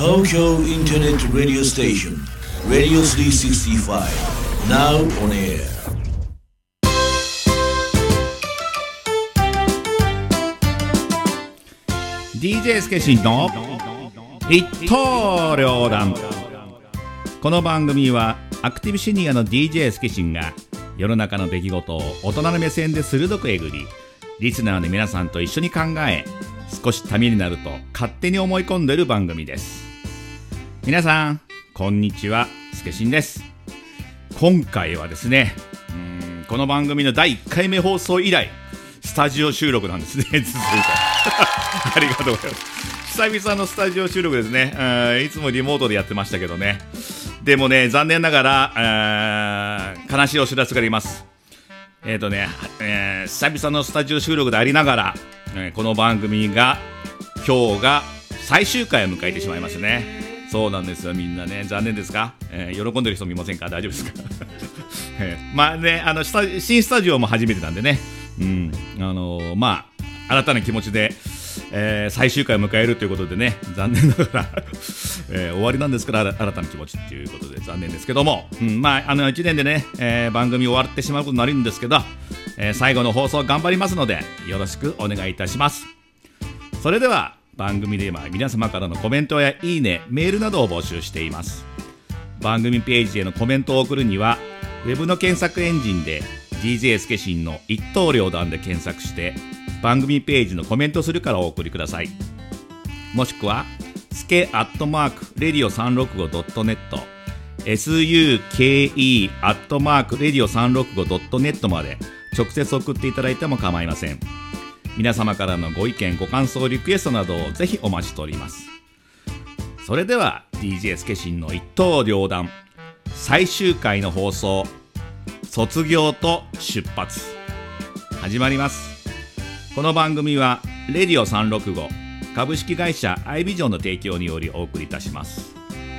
Tokyo Internet Radio Station Radio 365 Now on air DJ スケシンの一刀両断。この番組はアクティブシニアの DJ スケシンが世の中の出来事を大人の目線で鋭くえぐり、リスナーの皆さんと一緒に考え、少しためになると勝手に思い込んでいる番組です。皆さんこんにちは、スケシンです。今回はですね、この番組の第1回目放送以来スタジオ収録なんですね。続いてありがとうございます。久々のスタジオ収録ですね。いつもリモートでやってましたけどね。でもね、残念ながら悲しいお知らせがあります。久々のスタジオ収録でありながら、この番組が今日が最終回を迎えてしまいますね。そうなんですよ。みんなね、残念ですか？喜んでる人もいませんか？大丈夫ですか？まあね、新スタジオも初めてなんでね、新たな気持ちで、最終回を迎えるということでね、残念ながら、終わりなんですから新たな気持ちということで残念ですけども、1年でね、番組終わってしまうことになるんですけど、最後の放送頑張りますのでよろしくお願いいたします。それでは番組では皆様からのコメントやいいね、メールなどを募集しています。番組ページへのコメントを送るにはウェブの検索エンジンで DJ スケシンの一刀両断で検索して番組ページのコメントするからお送りください。もしくはスケ@radio365.net suke@radio365.net まで直接送っていただいても構いません。皆様からのご意見、ご感想、リクエストなどをぜひお待ちしております。それでは DJ スケシンの一刀両断最終回の放送、卒業と出発始まります。この番組はレディオ365株式会社アイビジョンの提供によりお送りいたします。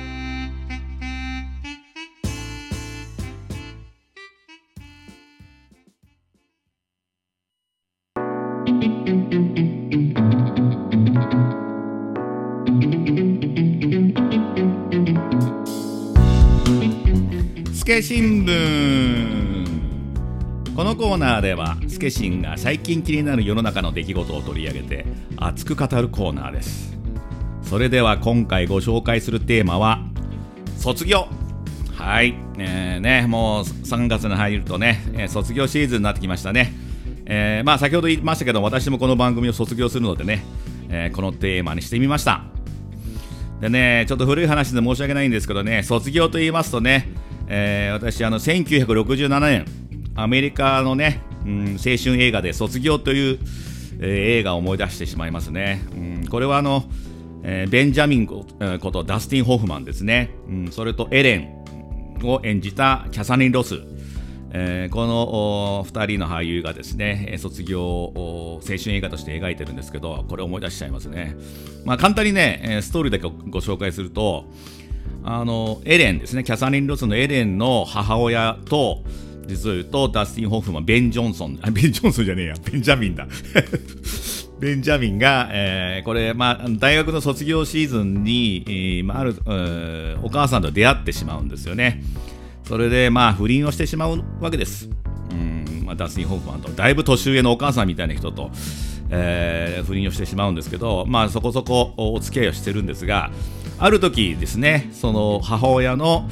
スケ新聞。このコーナーではスケシンが最近気になる世の中の出来事を取り上げて熱く語るコーナーです。それでは今回ご紹介するテーマは卒業。はい、もう3月に入るとね、卒業シーズンになってきましたね。先ほど言いましたけど、私もこの番組を卒業するのでね、このテーマにしてみました。でね、ちょっと古い話で申し訳ないんですけどね、卒業と言いますとね、私1967年アメリカのね、青春映画で卒業という、映画を思い出してしまいますね。これはベンジャミンことダスティン・ホフマンですね。それとエレンを演じたキャサリン・ロス、この2人の俳優がですね、卒業を青春映画として描いてるんですけど、これを思い出しちゃいますね。簡単にね、ストーリーだけご紹介すると、エレンですね、キャサリン・ロスのエレンの母親と、実を言うとダスティン・ホフマン、ベンジャミンだベンジャミンが、これ、大学の卒業シーズンに、あるお母さんと出会ってしまうんですよね。それで不倫をしてしまうわけです。ダスティン・ホフマンとだいぶ年上のお母さんみたいな人と、不倫をしてしまうんですけど、そこそこお付き合いをしてるんですが、ある時ですね、その母親の、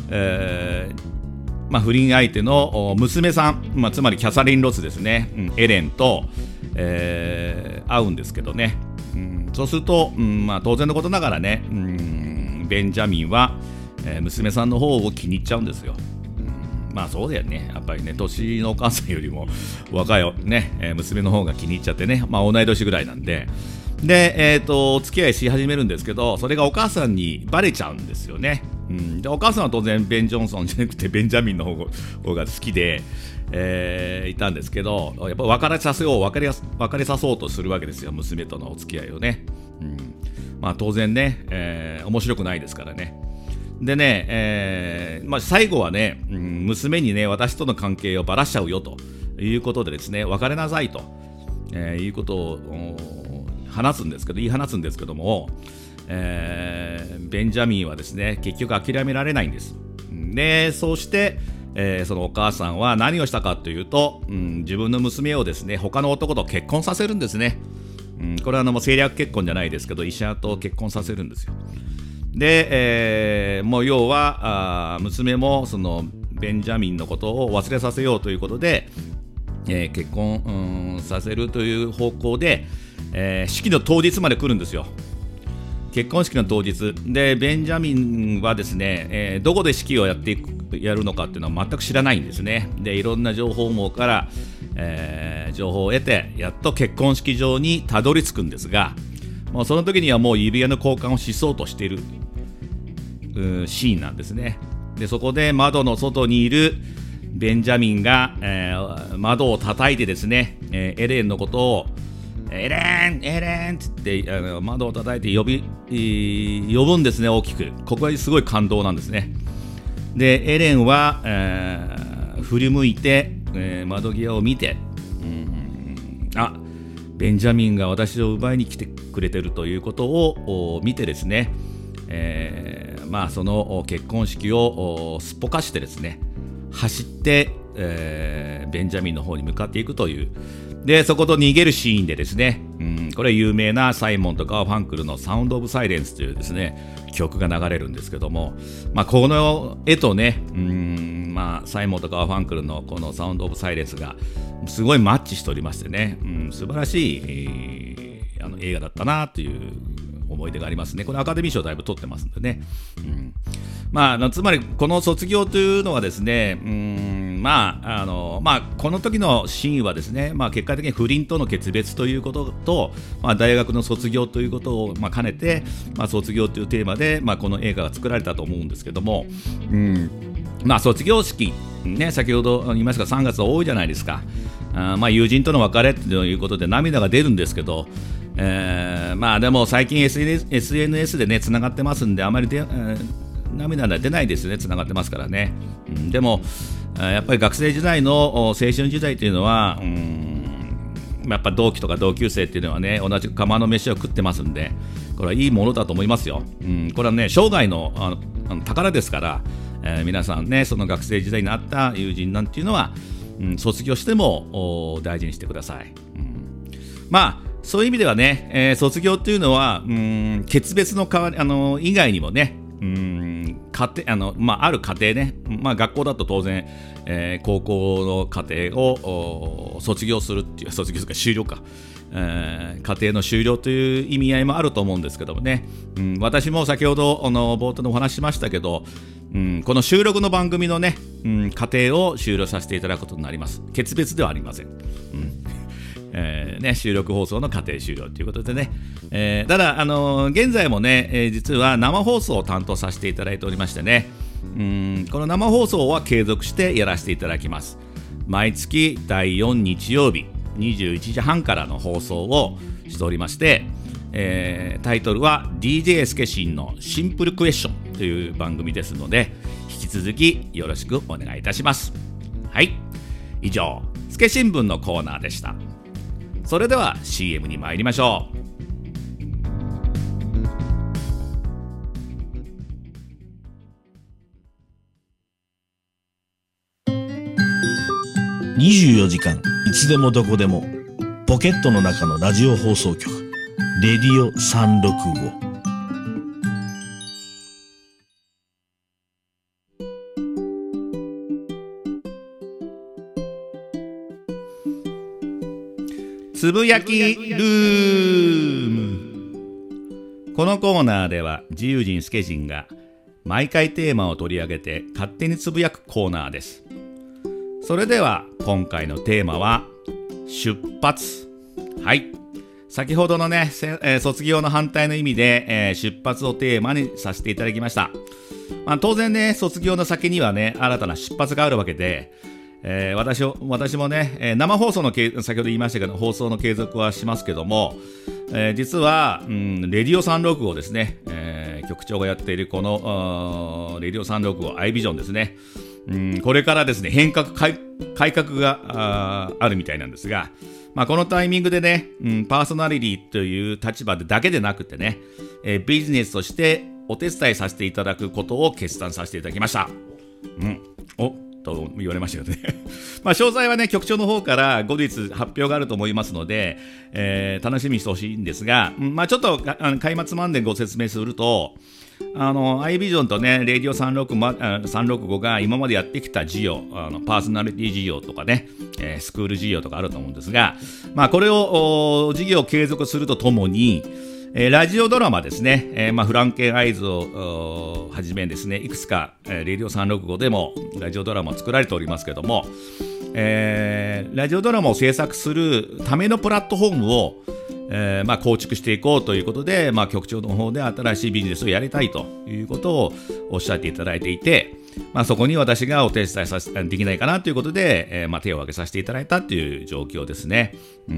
不倫相手の娘さん、つまりキャサリン・ロスですね、エレンと、会うんですけどね、そうすると、当然のことながらね、ベンジャミンは、娘さんの方を気に入っちゃうんですよ。そうだよね、やっぱりね、年のお母さんよりも若い、ね、娘の方が気に入っちゃってね、同い年ぐらいなんで、お付き合いし始めるんですけど、それがお母さんにバレちゃうんですよね。でお母さんは当然ベン・ジョンソンじゃなくてベンジャミンの方が好きで、いたんですけど、やっぱ別れさそうとするわけですよ、娘とのお付き合いをね。当然ね、面白くないですからね。でね、最後はね、娘にね、私との関係をばらしちゃうよということでですね、別れなさいと、いうことを言い放つんですけども、 ベンジャミンはですね結局諦められないんです。でそうして、そのお母さんは何をしたかというと、自分の娘をですね他の男と結婚させるんですね。これはもう政略結婚じゃないですけど医者と結婚させるんですよ。で、もう要は娘もそのベンジャミンのことを忘れさせようということで、結婚、させるという方向で、式の当日まで来るんですよ。結婚式の当日でベンジャミンはですね、どこで式をやるのかっていうのは全く知らないんですね。でいろんな情報網から、情報を得てやっと結婚式場にたどり着くんですが、もうその時にはもう指輪の交換をしそうとしているシーンなんですね。でそこで窓の外にいるベンジャミンが、窓を叩いてですね、エレンのことをエレンって言って窓を叩いて呼ぶんですね、大きく。ここはすごい感動なんですね。でエレンは、振り向いて、窓際を見て、ベンジャミンが私を奪いに来てくれてるということを見てですね、その結婚式をすっぽかしてですね走って、ベンジャミンの方に向かっていくという。でそこと逃げるシーンでですね、これは有名なサイモンとガーファンクルのサウンドオブサイレンスというですね曲が流れるんですけども、この絵とね、サイモンとガーファンクルのこのサウンドオブサイレンスがすごいマッチしておりましてね、素晴らしい、映画だったなという思い出がありますね。これアカデミー賞だいぶ取ってますんでね、つまりこの卒業というのはですね、この時のシーンはですね、結果的に不倫との決別ということと、大学の卒業ということを兼ねて、卒業というテーマで、この映画が作られたと思うんですけども、卒業式、ね、先ほど言いましたが3月は多いじゃないですか。友人との別れということで涙が出るんですけど、でも最近 SNS でねつながってますんであまり涙が出ないですね。つながってますからね。でもやっぱり学生時代の青春時代というのはやっぱ同期とか同級生っていうのはね同じ釜の飯を食ってますんで、これはいいものだと思いますよ。これはね生涯の宝ですから、皆さんねその学生時代にあった友人なんていうのは、卒業しても大事にしてください。そういう意味ではね、卒業というのは決別の代わり以外にもね、家庭ある家庭ね、学校だと当然、高校の課程を卒業するっていう卒業というか終了か、家庭の終了という意味合いもあると思うんですけどもね、私も先ほど冒頭でお話ししましたけど、この収録の番組のね、家庭を終了させていただくことになります。決別ではありません。収録放送の過程終了ということでね、ただ現在もね、実は生放送を担当させていただいておりましてね、この生放送は継続してやらせていただきます。毎月第4日曜日21時半からの放送をしておりまして、タイトルは DJ スケシンのシンプルクエスチョンという番組ですので、引き続きよろしくお願いいたします。はい、以上スケ新聞のコーナーでした。それでは CM に参りましょう。 24時間いつでもどこでもポケットの中のラジオ放送局レディオ365。 つぶやきルーム。このコーナーでは自由人スケ人が毎回テーマを取り上げて勝手につぶやくコーナーです。それでは今回のテーマは出発。はい、先ほどのね、卒業の反対の意味で、出発をテーマにさせていただきました。当然ね、卒業の先にはね新たな出発があるわけで、私もね、生放送の先ほど言いましたけど放送の継続はしますけども、実は、レディオ365ですね、局長がやっているこのレディオ365 i ビジョンですね、これからですね改革が あるみたいなんですが、 このタイミングでね、パーソナリティという立場でだけでなくてね、ビジネスとしてお手伝いさせていただくことを決断させていただきました。と言われましたよね。詳細はね、局長の方から後日発表があると思いますので、楽しみにしてほしいんですが、ちょっと開末までご説明すると、iVision とね、レディオ365が今までやってきた事業、パーソナリティ事業とかね、スクール事業とかあると思うんですが、これを事業を継続するとともに、ラジオドラマですね、フランケンアイズをはじめですね、いくつか、レディオ365でもラジオドラマを作られておりますけども、ラジオドラマを制作するためのプラットフォームを構築していこうということで、局長の方で新しいビジネスをやりたいということをおっしゃっていただいていて、そこに私がお手伝いできないかなということで、手を挙げさせていただいたという状況ですね。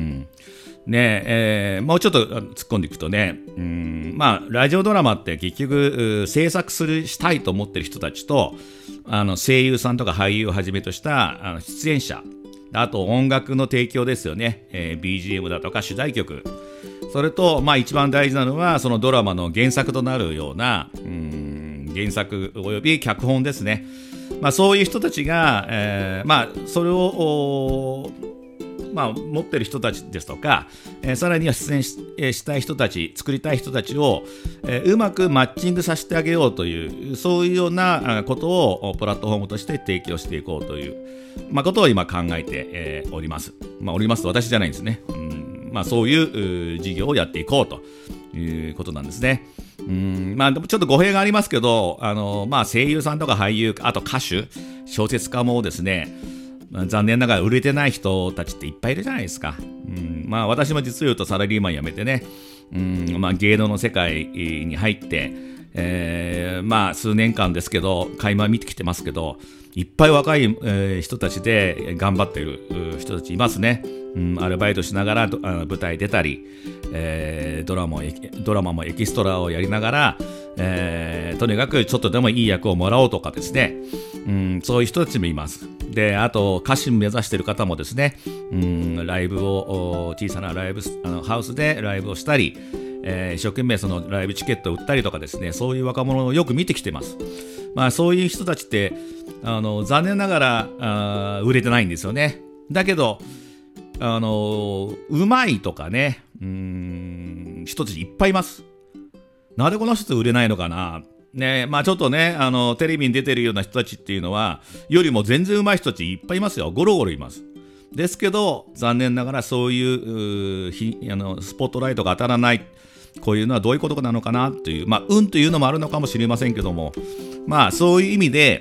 もうちょっと突っ込んでいくとね、ラジオドラマって結局制作したいと思ってる人たちと、声優さんとか俳優をはじめとした出演者、あと音楽の提供ですよね、BGM だとか主題曲、それと、一番大事なのはそのドラマの原作となるような原作および脚本ですね。そういう人たちが、それを持ってる人たちですとか、さらには出演したい人たち、作りたい人たちを、うまくマッチングさせてあげようという、そういうようなことをプラットフォームとして提供していこうという、ことを今考えて、おります。おりますと私じゃないんですね。そういう事業をやっていこうということなんですね。でもちょっと語弊がありますけど、声優さんとか俳優、あと歌手、小説家もですね、残念ながら売れてない人たちっていっぱいいるじゃないですか。私も実を言うとサラリーマン辞めてね、芸能の世界に入って、数年間ですけど垣間見てきてますけど、いっぱい若い、人たちで頑張っている人たちいますね。アルバイトしながら舞台出たり、ドラマもエキストラをやりながら、とにかくちょっとでもいい役をもらおうとかですね、そういう人たちもいます。で、あと歌手目指している方もですね、ライブを小さなライブハウスでライブをしたり、一生懸命そのライブチケットを売ったりとかですね、そういう若者をよく見てきてます。そういう人たちって残念ながら売れてないんですよね。だけどうまいとかね、人たちいっぱいいます。なぜこの人売れないのかなね。ちょっとね、テレビに出てるような人たちっていうのはよりも全然うまい人たちいっぱいいますよ。ゴロゴロいます。ですけど残念ながらそういうスポットライトが当たらない、こういうのはどういうことなのかなという、運というのもあるのかもしれませんけども、そういう意味で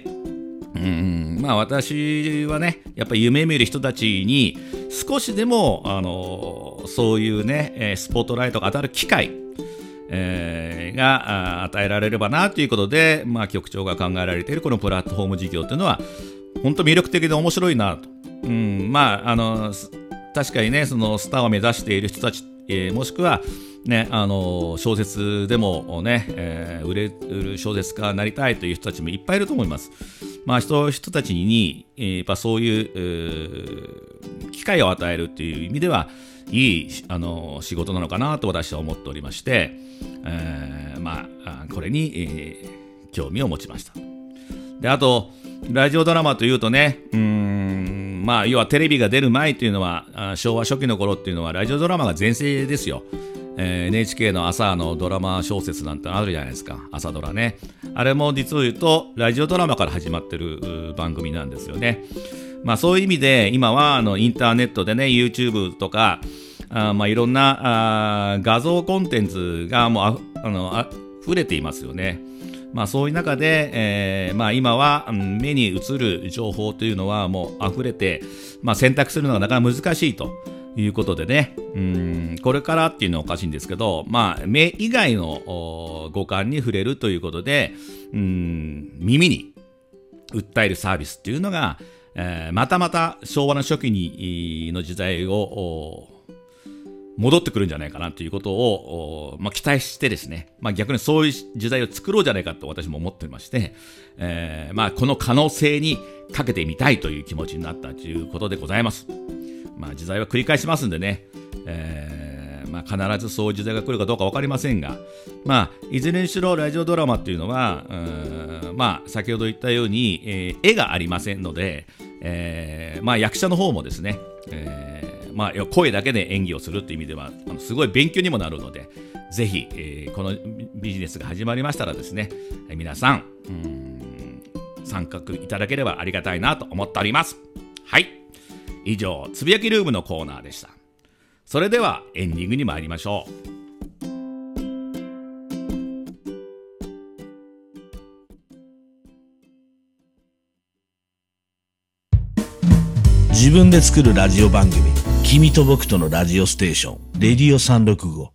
私はね、やっぱり夢見る人たちに少しでもそういうね、スポットライトが当たる機会、が与えられればなということで、局長が考えられているこのプラットフォーム事業というのは本当魅力的で面白いなと。確かにね、そのスターを目指している人たち、もしくはね、小説でもね、売る小説家になりたいという人たちもいっぱいいると思います。人たちに、やっぱそういう機会を与えるという意味ではいい仕事なのかなと私は思っておりまして、これに、興味を持ちました。で、あとラジオドラマというとね、要はテレビが出る前というのは、昭和初期の頃っていうのはラジオドラマが全盛ですよ。NHK の朝のドラマ小説なんてあるじゃないですか。朝ドラね。あれも実を言うとラジオドラマから始まってる番組なんですよね。そういう意味で今はインターネットでね、 YouTube とかいろんな画像コンテンツがもう溢れていますよね。そういう中で、今は目に映る情報というのはもう溢れて、選択するのがなかなか難しいということでね、これからっていうのはおかしいんですけど、目以外の五感に触れるということで、耳に訴えるサービスっていうのが、また昭和の初期の時代を戻ってくるんじゃないかなということを、期待してですね、逆にそういう時代を作ろうじゃないかと私も思ってまして、この可能性にかけてみたいという気持ちになったということでございます。 時代は繰り返しますんでね、必ずそういう時代が来るかどうか分かりませんが、いずれにしろラジオドラマっていうのは、先ほど言ったように、絵がありませんので、役者の方もですね、声だけで演技をするっていう意味ではすごい勉強にもなるので、ぜひ、このビジネスが始まりましたらですね、皆さん参画いただければありがたいなと思っております。はい、以上つぶやきルームのコーナーでした。それではエンディングに参りましょう。 自分で作るラジオ番組、君と僕とのラジオステーション、レディオ365。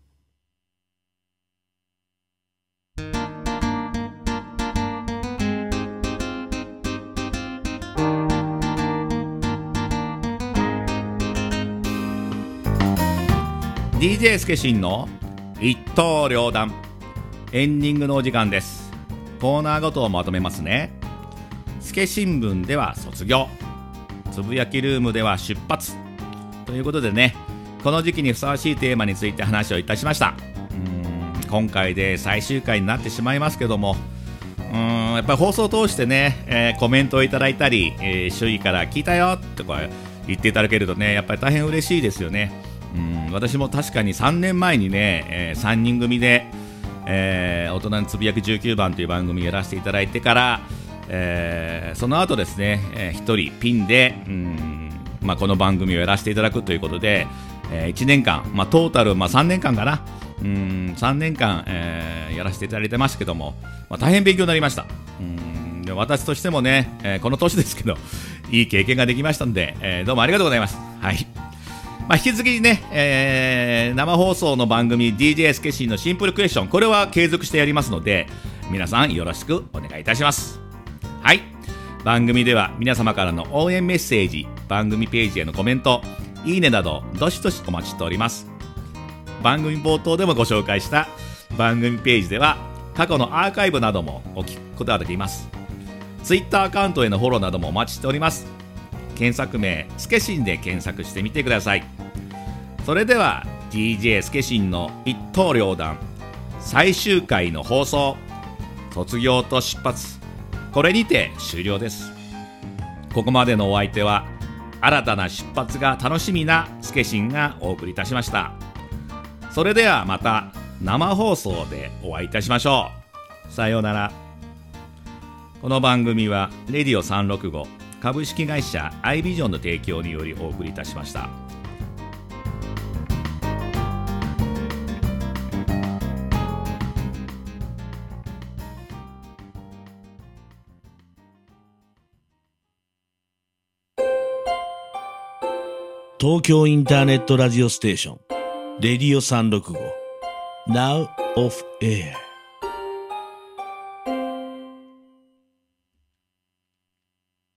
DJ スケシンの一刀両断、エンディングのお時間です。コーナーごとをまとめますね。スケ新聞では卒業、つぶやきルームでは出発ということでね、この時期にふさわしいテーマについて話をいたしました。今回で最終回になってしまいますけども、やっぱり放送を通してね、コメントをいただいたり、周囲から聞いたよとか言っていただけるとね、やっぱり大変嬉しいですよね。私も確かに3年前にね、3人組で、大人のつぶやき19番という番組をやらせていただいてから、その後ですね、1人ピンでこの番組をやらせていただくということで、1年間、トータル、3年間かな、3年間、やらせていただいてますけども、大変勉強になりました。で私としてもね、この年ですけどいい経験ができましたので、どうもありがとうございます。はい、引き続きね、生放送の番組 DJ スケシンのシンプルクエスチョン、これは継続してやりますので、皆さんよろしくお願いいたします。はい、番組では皆様からの応援メッセージ、番組ページへのコメント、いいねなどどしどしお待ちしております。番組冒頭でもご紹介した番組ページでは過去のアーカイブなどもお聞くことができます。ツイッターアカウントへのフォローなどもお待ちしております。検索名スケシンで検索してみてください。それでは DJ スケシンの一刀両断、最終回の放送、卒業と出発、これにて終了です。ここまでのお相手は新たな出発が楽しみなスケシンがお送りいたしました。それではまた生放送でお会いいたしましょう。さようなら。この番組はレディオ365株式会社アイビジョンの提供によりお送りいたしました。 東京インターネットラジオステーション、レディオ365 Now off air。